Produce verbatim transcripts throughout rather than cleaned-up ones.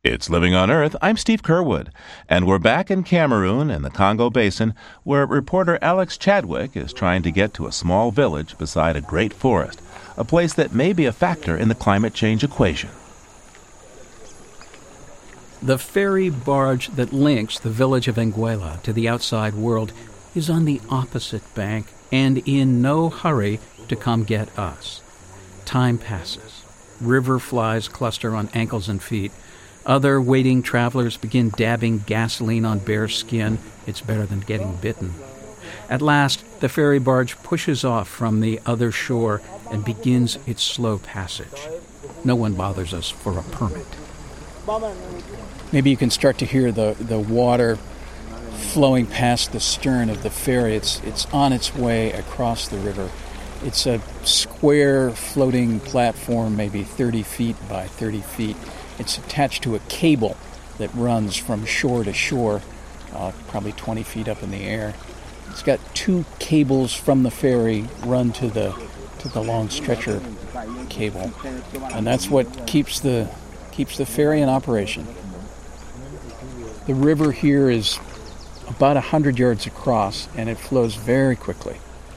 It's Living on Earth. I'm Steve Curwood, and we're back in Cameroon in the Congo Basin, where reporter Alex Chadwick is trying to get to a small village beside a great forest, a place that may be a factor in the climate change equation. The ferry barge that links the village of Anguilla to the outside world is on the opposite bank and in no hurry to come get us. Time passes. River flies cluster on ankles and feet. Other waiting travelers begin dabbing gasoline on bare skin. It's better than getting bitten. At last, the ferry barge pushes off from the other shore and begins its slow passage. No one bothers us for a permit. Maybe you can start to hear the, the water flowing past the stern of the ferry. It's, it's on its way across the river. It's a square floating platform, maybe thirty feet by thirty feet. It's attached to a cable that runs from shore to shore, uh, probably twenty feet up in the air. It's got two cables from the ferry run to the to the long stretcher cable, and that's what keeps the keeps the ferry in operation. The river here is about a hundred yards across, and it flows very quickly.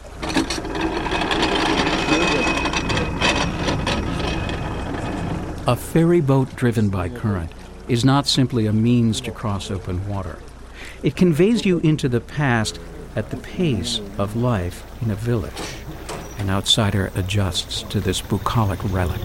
A ferry boat driven by current is not simply a means to cross open water. It conveys you into the past at the pace of life in a village. An outsider adjusts to this bucolic relic.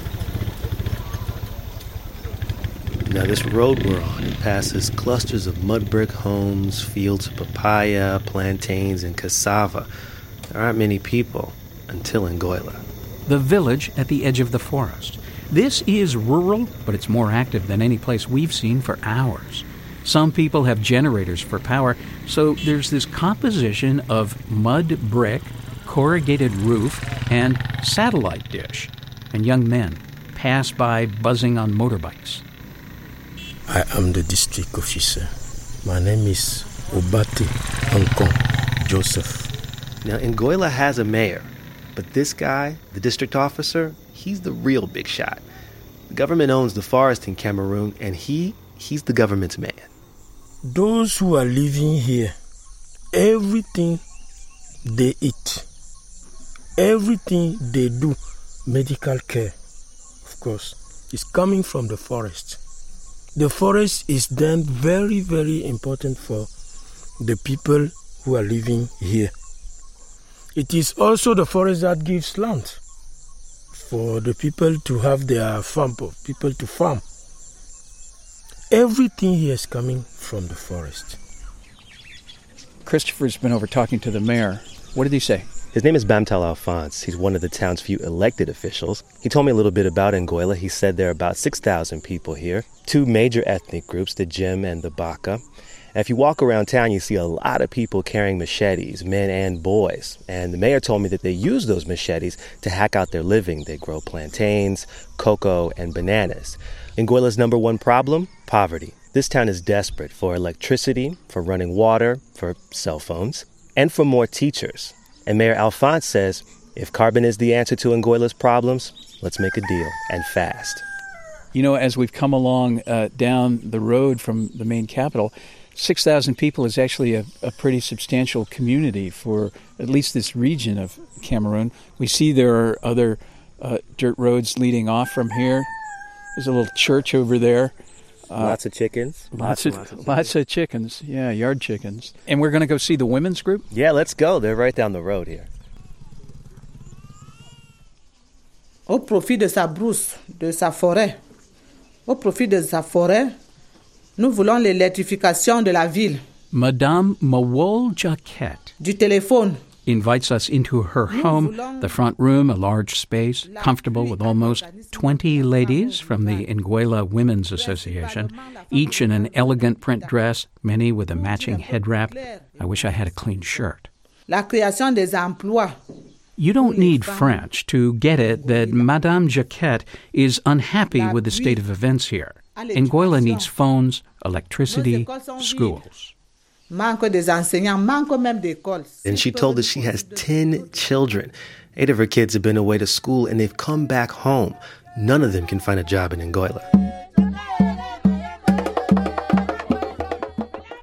Now this road we're on, it passes clusters of mud brick homes, fields of papaya, plantains, and cassava. There aren't many people until Anguilla. The village at the edge of the forest. This is rural, but it's more active than any place we've seen for hours. Some people have generators for power, so there's this composition of mud brick, corrugated roof, and satellite dish. And young men pass by buzzing on motorbikes. I am the district officer. My name is Obate Ankon Joseph. Now, Anguilla has a mayor, but this guy, the district officer, he's the real big shot. The government owns the forest in Cameroon, and he, he's the government's man. Those who are living here, everything they eat, everything they do, medical care, of course, is coming from the forest. The forest is then very, very important for the people who are living here. It is also the forest that gives land for the people to have their farm, for people to farm. Everything here is coming from the forest. Christopher's been over talking to the mayor. What did he say? His name is Bamtal Alphonse. He's one of the town's few elected officials. He told me a little bit about Anguilla. He said there are about six thousand people here, two major ethnic groups, the Jim and the Baka. And if you walk around town, you see a lot of people carrying machetes, men and boys. And the mayor told me that they use those machetes to hack out their living. They grow plantains, cocoa, and bananas. Anguilla's number one problem? Poverty. This town is desperate for electricity, for running water, for cell phones, and for more teachers. And Mayor Alphonse says, if carbon is the answer to Anguilla's problems, let's make a deal, and fast. You know, as we've come along uh, down the road from the main capital, six thousand people is actually a, a pretty substantial community for at least this region of Cameroon. We see there are other uh, dirt roads leading off from here. There's a little church over there. Uh, lots of chickens. Lots, lots, of, lots, of, lots of chickens. Yeah, yard chickens. And we're going to go see the women's group? Yeah, let's go. They're right down the road here. Au profit de sa brousse, de sa forêt, au profit de sa forêt, nous voulons l'électrification de la ville. Madame Mawol Jaquette du téléphone invites us into her home, the front room, a large space, comfortable with almost twenty ladies from the Anguilla Women's Association, each in an elegant print dress, many with a matching head wrap. I wish I had a clean shirt. La création des emplois. You don't need French to get it that Madame Jaquette is unhappy with the state of events here. Anguilla needs phones, electricity, schools. And she told us she has ten children. Eight of her kids have been away to school, and they've come back home. None of them can find a job in Anguilla.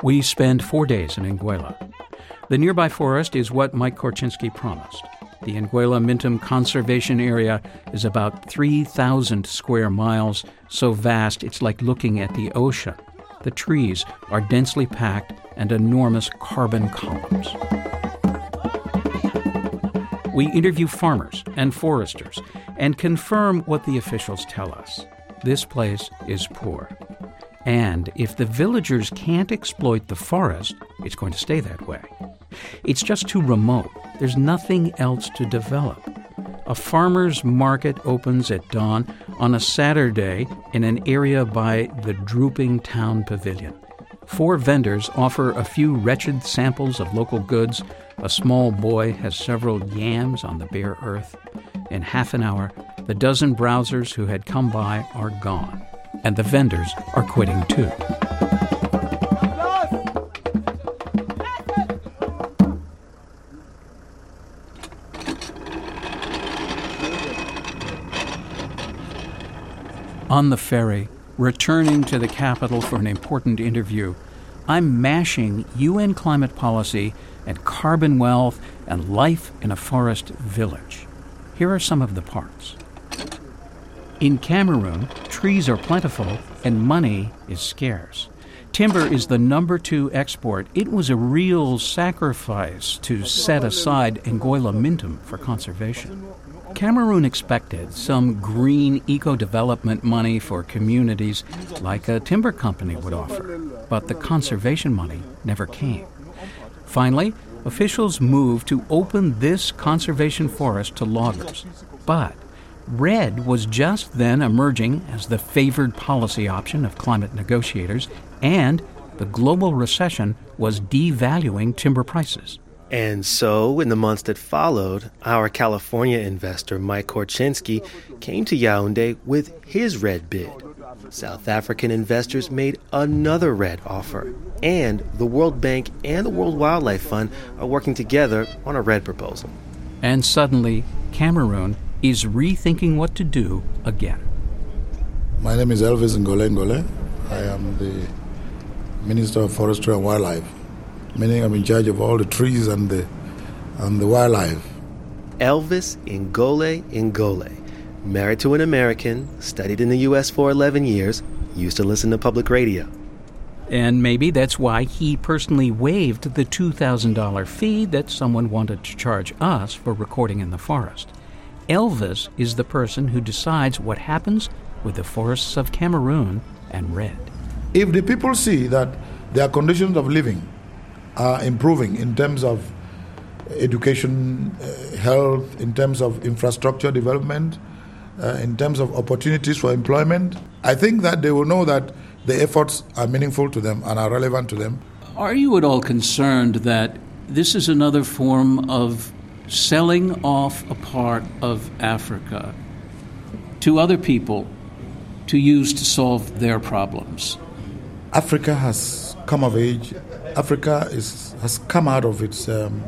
We spend four days in Anguilla. The nearby forest is what Mike Korchinski promised. The Anguilla Mintum Conservation Area is about three thousand square miles, so vast it's like looking at the ocean. The trees are densely packed and enormous carbon columns. We interview farmers and foresters and confirm what the officials tell us. This place is poor. And if the villagers can't exploit the forest, it's going to stay that way. It's just too remote. There's nothing else to develop. A farmer's market opens at dawn on a Saturday in an area by the drooping town pavilion. Four vendors offer a few wretched samples of local goods. A small boy has several yams on the bare earth. In half an hour, the dozen browsers who had come by are gone, and the vendors are quitting too. On the ferry, returning to the capital for an important interview, I'm mashing U N climate policy and carbon wealth and life in a forest village. Here are some of the parts. In Cameroon, trees are plentiful and money is scarce. Timber is the number two export. It was a real sacrifice to set aside Anguilla Mintum for conservation. Cameroon expected some green eco-development money for communities like a timber company would offer, but the conservation money never came. Finally, officials moved to open this conservation forest to loggers. But red was just then emerging as the favored policy option of climate negotiators, and the global recession was devaluing timber prices. And so, in the months that followed, our California investor Mike Korchinski came to Yaoundé with his red bid. South African investors made another red offer, and the World Bank and the World Wildlife Fund are working together on a red proposal. And suddenly, Cameroon is rethinking what to do again. My name is Elvis Ngole Ngole. I am the Minister of Forestry and Wildlife, meaning I'm in charge of all the trees and the and the wildlife. Elvis Ngole Ngole, married to an American, studied in the U S for eleven years, used to listen to public radio. And maybe that's why he personally waived the two thousand dollars fee that someone wanted to charge us for recording in the forest. Elvis is the person who decides what happens with the forests of Cameroon and red. If the people see that their conditions of living are improving in terms of education, uh, health, in terms of infrastructure development, uh, in terms of opportunities for employment, I think that they will know that the efforts are meaningful to them and are relevant to them. Are you at all concerned that this is another form of selling off a part of Africa to other people to use to solve their problems? Africa has come of age. Africa is has come out of its um,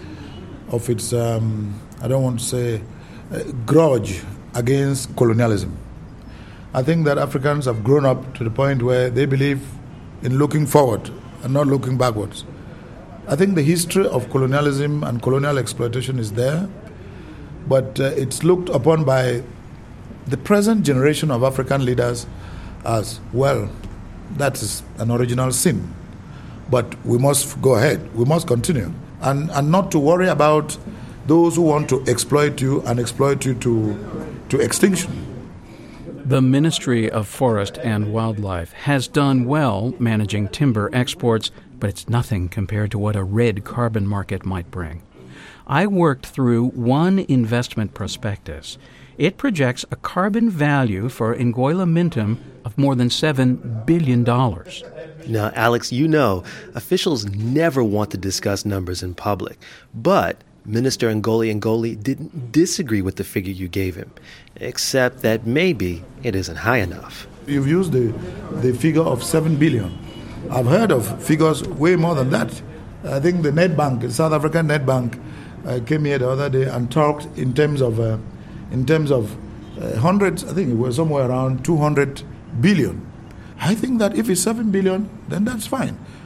of its um, I don't want to say uh, grudge against colonialism. I think that Africans have grown up to the point where they believe in looking forward and not looking backwards. I think the history of colonialism and colonial exploitation is there, but uh, it's looked upon by the present generation of African leaders as, well, that is an original sin. But we must go ahead, we must continue, and, and not to worry about those who want to exploit you and exploit you to, to extinction. The Ministry of Forest and Wildlife has done well managing timber exports, but it's nothing compared to what a red carbon market might bring. I worked through one investment prospectus. It projects a carbon value for Anguilla Mintum of more than seven billion dollars. Now, Alex, you know, officials never want to discuss numbers in public, but Minister Ngole Ngole didn't disagree with the figure you gave him, except that maybe it isn't high enough. You've used the, the figure of seven billion. I've heard of figures way more than that. I think the Nedbank, the South African Nedbank, uh, came here the other day and talked in terms of uh, in terms of uh, hundreds. I think it was somewhere around two hundred billion. I think that if it's seven billion, then that's fine.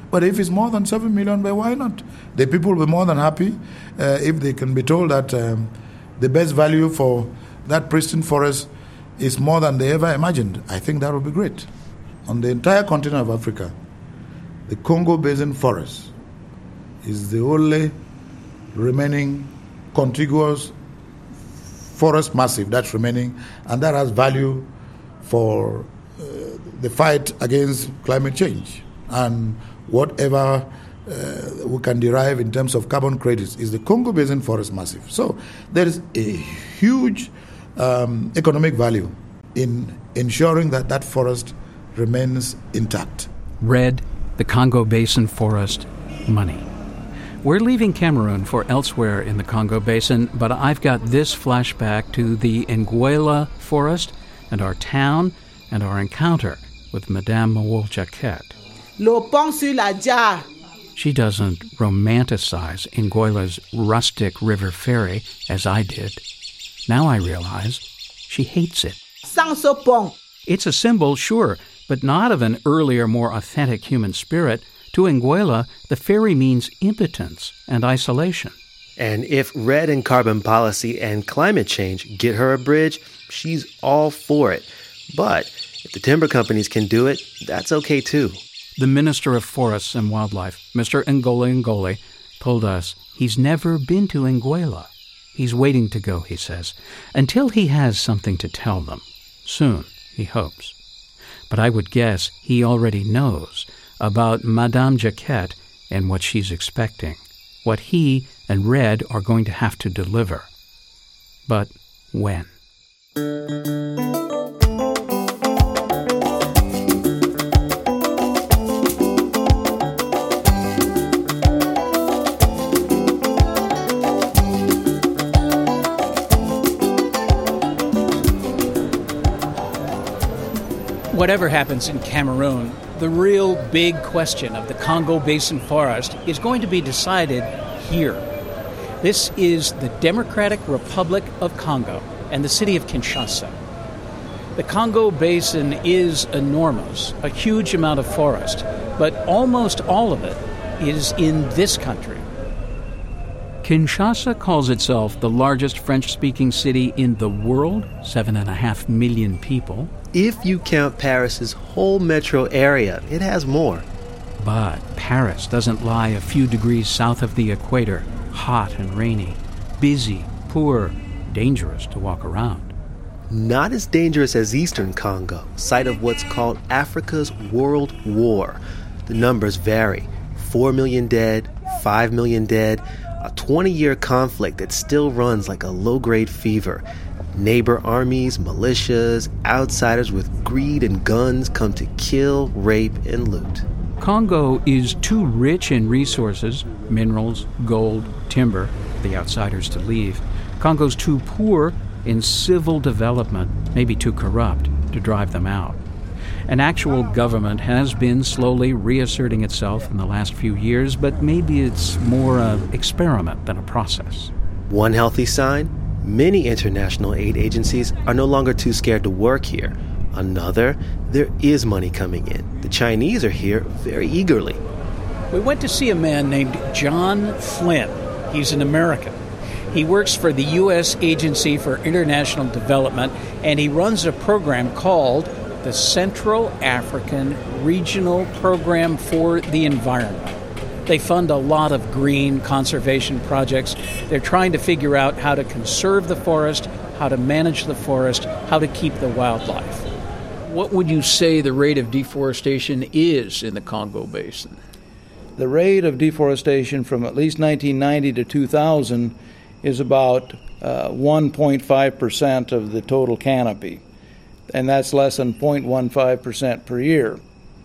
But if it's more than seven million, well, why not? The people will be more than happy uh, if they can be told that um, the best value for that pristine forest is more than they ever imagined. I think that would be great. On the entire continent of Africa, the Congo Basin forest is the only remaining contiguous forest massive that's remaining, and that has value for uh, the fight against climate change. And whatever uh, we can derive in terms of carbon credits is the Congo Basin forest massive. So there is a huge um, economic value in ensuring that that forest remains intact. Red, the Congo Basin forest, money. We're leaving Cameroon for elsewhere in the Congo Basin, but I've got this flashback to the Nguela forest and our town and our encounter with Madame Mawol-Jacket. Le pont sur la Dia. She doesn't romanticize Nguela's rustic river ferry as I did. Now I realize she hates it. Sans ce pont. It's a symbol, sure, but not of an earlier, more authentic human spirit. To Nguela, the ferry means impotence and isolation. And if red and carbon policy and climate change get her a bridge, she's all for it. But if the timber companies can do it, that's okay too. The Minister of Forests and Wildlife, Mister Ngole Ngole, told us he's never been to Nguela. He's waiting to go, he says, until he has something to tell them. Soon, he hopes. But I would guess he already knows about Madame Jacket and what she's expecting, what he and Red are going to have to deliver. But when? Whatever happens in Cameroon, the real big question of the Congo Basin forest is going to be decided here. This is the Democratic Republic of Congo and the city of Kinshasa. The Congo Basin is enormous, a huge amount of forest, but almost all of it is in this country. Kinshasa calls itself the largest French-speaking city in the world, seven and a half million people. If you count Paris's whole metro area, it has more. But Paris doesn't lie a few degrees south of the equator, hot and rainy, busy, poor, dangerous to walk around. Not as dangerous as Eastern Congo, site of what's called Africa's World War. The numbers vary. Four million dead, five million dead, a twenty-year conflict that still runs like a low-grade fever. Neighbor armies, militias, outsiders with greed and guns come to kill, rape, and loot. Congo is too rich in resources, minerals, gold, timber, for the outsiders to leave. Congo's too poor in civil development, maybe too corrupt, to drive them out. An actual government has been slowly reasserting itself in the last few years, but maybe it's more an experiment than a process. One healthy sign? Many international aid agencies are no longer too scared to work here. Another, there is money coming in. The Chinese are here very eagerly. We went to see a man named John Flynn. He's an American. He works for the U S Agency for International Development, and he runs a program called the Central African Regional Program for the Environment. They fund a lot of green conservation projects. They're trying to figure out how to conserve the forest, how to manage the forest, how to keep the wildlife. What would you say the rate of deforestation is in the Congo Basin? The rate of deforestation from at least nineteen ninety to two thousand is about uh, one point five percent of the total canopy, and that's less than zero point one five percent per year.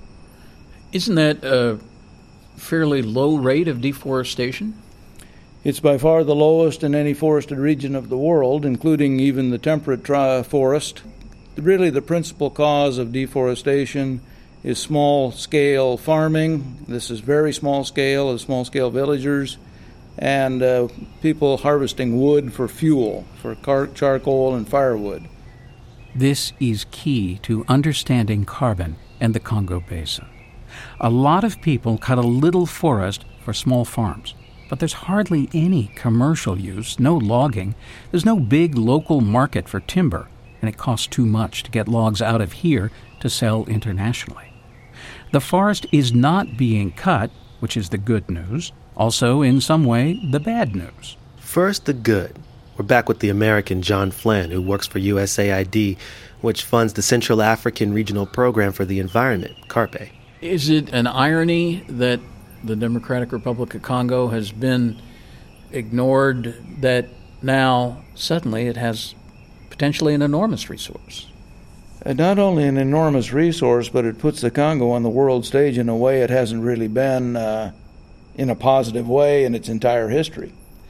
Isn't that a fairly low rate of deforestation? It's by far the lowest in any forested region of the world, including even the temperate tri- forest. Really, the principal cause of deforestation is small-scale farming. This is very small-scale, as small-scale villagers, and uh, people harvesting wood for fuel, for car- charcoal and firewood. This is key to understanding carbon and the Congo Basin. A lot of people cut a little forest for small farms, but there's hardly any commercial use, no logging. There's no big local market for timber, and it costs too much to get logs out of here to sell internationally. The forest is not being cut, which is the good news. Also, in some way, the bad news. First, the good. We're back with the American John Flynn, who works for U S A I D, which funds the Central African Regional Program for the Environment, CARPE. Is it an irony that the Democratic Republic of Congo has been ignored, that now suddenly it has potentially an enormous resource? And not only an enormous resource, but it puts the Congo on the world stage in a way it hasn't really been uh, in a positive way in its entire history.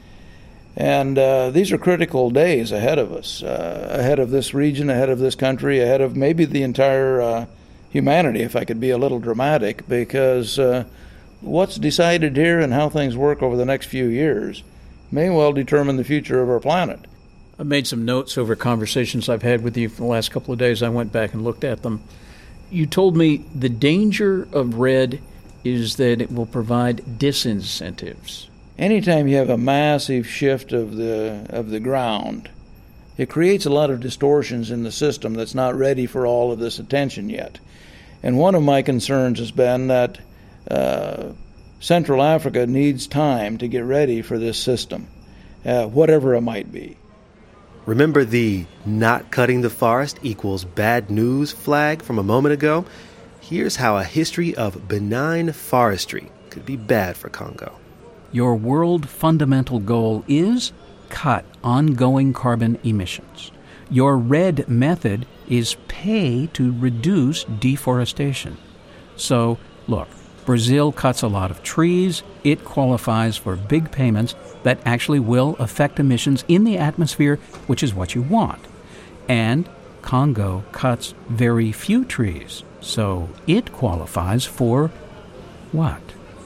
And uh, these are critical days ahead of us, uh, ahead of this region, ahead of this country, ahead of maybe the entire uh, humanity, if I could be a little dramatic, because uh, what's decided here and how things work over the next few years may well determine the future of our planet. I've made some notes over conversations I've had with you for the last couple of days. I went back and looked at them. You told me the danger of red is that it will provide disincentives. Anytime you have a massive shift of the of the ground, it creates a lot of distortions in the system that's not ready for all of this attention yet. And one of my concerns has been that uh, Central Africa needs time to get ready for this system, uh, whatever it might be. Remember the not cutting the forest equals bad news flag from a moment ago? Here's how a history of benign forestry could be bad for Congo. Your world fundamental goal is cut ongoing carbon emissions. Your red method is pay to reduce deforestation. So, look, Brazil cuts a lot of trees. It qualifies for big payments that actually will affect emissions in the atmosphere, which is what you want. And Congo cuts very few trees, so it qualifies for what?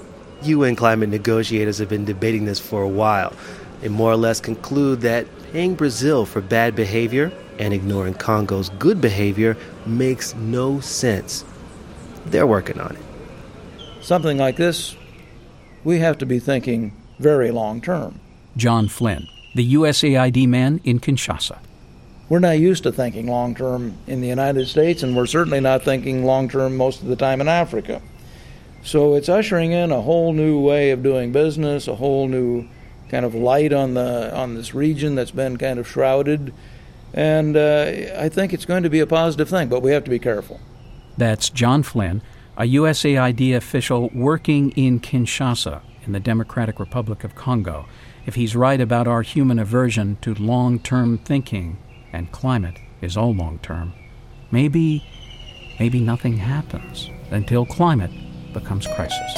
U N climate negotiators have been debating this for a while. They more or less conclude that paying Brazil for bad behavior and ignoring Congo's good behavior makes no sense. They're working on it. Something like this, we have to be thinking very long term. John Flynn, the U S A I D man in Kinshasa. We're not used to thinking long term in the United States, and we're certainly not thinking long term most of the time in Africa. So it's ushering in a whole new way of doing business, a whole new kind of light on the on this region that's been kind of shrouded. And uh, I think it's going to be a positive thing, but we have to be careful. That's John Flynn, a U S A I D official working in Kinshasa in the Democratic Republic of Congo. If he's right about our human aversion to long-term thinking, and climate is all long-term, maybe, maybe nothing happens until climate becomes crisis.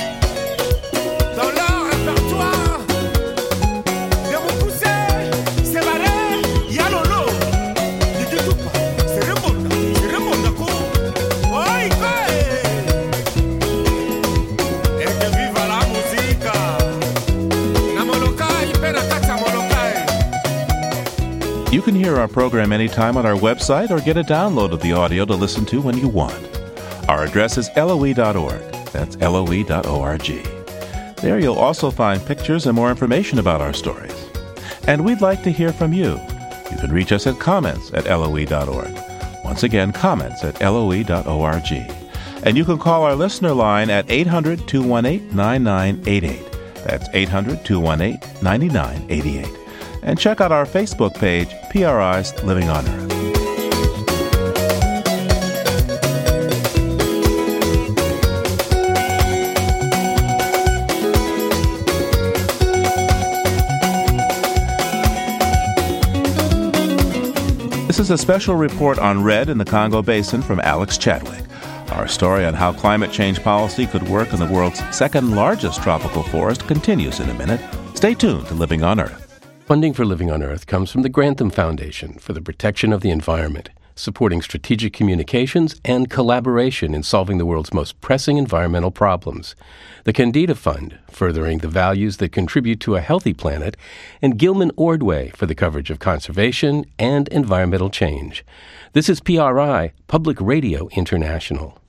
You can hear our program anytime on our website or get a download of the audio to listen to when you want. Our address is L O E dot org. That's L O E dot org. There you'll also find pictures and more information about our stories. And we'd like to hear from you. You can reach us at comments at L O E dot org. Once again, comments at L O E dot org. And you can call our listener line at eight hundred, two one eight, nine nine eight eight. That's eight hundred, two one eight, nine nine eight eight. And check out our Facebook page, P R I's Living on Earth. This is a special report on red in the Congo Basin from Alex Chadwick. Our story on how climate change policy could work in the world's second largest tropical forest continues in a minute. Stay tuned to Living on Earth. Funding for Living on Earth comes from the Grantham Foundation for the Protection of the Environment, supporting strategic communications and collaboration in solving the world's most pressing environmental problems. The Candida Fund, furthering the values that contribute to a healthy planet, and Gilman Ordway for the coverage of conservation and environmental change. This is P R I, Public Radio International.